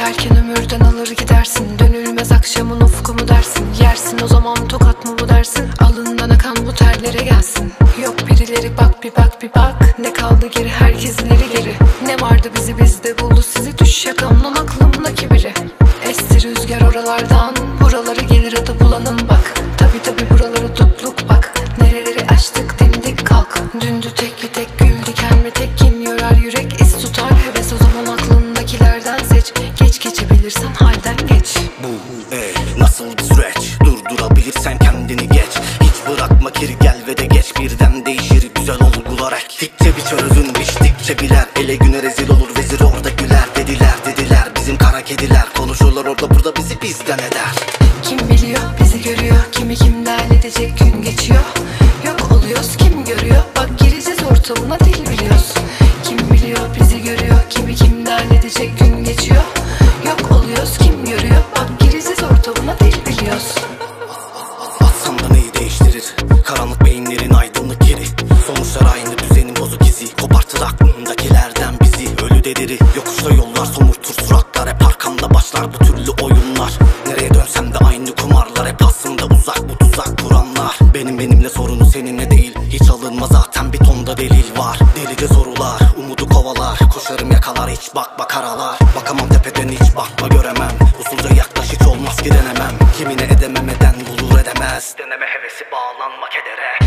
biterken ömürden alır gidersin. Dönülmez akşamın ufkumu dersin. Yersin o zaman tokat mı bu dersin. Alından akan bu terlere gelsin. Yok birileri bak bir bak bir bak. Ne kaldı geri, herkes ileri geri. Ne vardı bizi bizde buldu sizi. Düş yakamdan aklımdaki biri. Esti rüzgar oralardan. Buraları gelir adı bulanın bak. Tabi buraları tutluk bak. Nereleri açtık dimdik kalk. Dündü tek bir tek gül diken mi tek kin yorar yürek iz tutar heves. O zaman aklındakilerden seç. Geç geçebilirsen halden geç. Bu nasıl bir süreç? Durdurabilirsen kendini geç. Hiç bırakma geri gel ve de geç. Birden değişir güzel olgular ektikçe biçer özün biçtikçe biler. Ele güne rezil olur vezir orada güler. Dediler bizim kara kediler. Konuşurlar orada burada bizi bizden eder. Kim biliyor bizi görüyor. Kimi kimden edecek gün geçiyor. Yok oluyoruz kim görüyor. Bak gireceğiz ortamına dil biliyoruz. Kim biliyor bizi görüyor. Kimi kimden edecek gün geçiyor. Yok oluyoruz kim görüyor. Bak gireceğiz ortamına dil biliyoruz. Atsam da neyi değiştirir? Karanlık beyinlerin aydınlık yeri. Sonuçlar aynı düzenin bozuk izi. Kopartır aklındakilerden bizi. Ölü dediri yokuşta yollar somurtur suratlar. Hep arkamda başlar bu türlü oyunlar. Nereye dönsem de aynı kumarlar. Hep aslında uzak bu tuzak kuranlar. Benimle sorunu seninle değil. Hiç alınma zaten bir tonda delil var. Delice sorular umudu kovalar. Koşarım yakalar hiç bak aralar. Bakamam tepeden hiç bakma göremem. Usulca yaklaş hiç olmaz ki denemem. Kimine edemem eden bulur edemez. Deneme hevesi bağlanma kedere.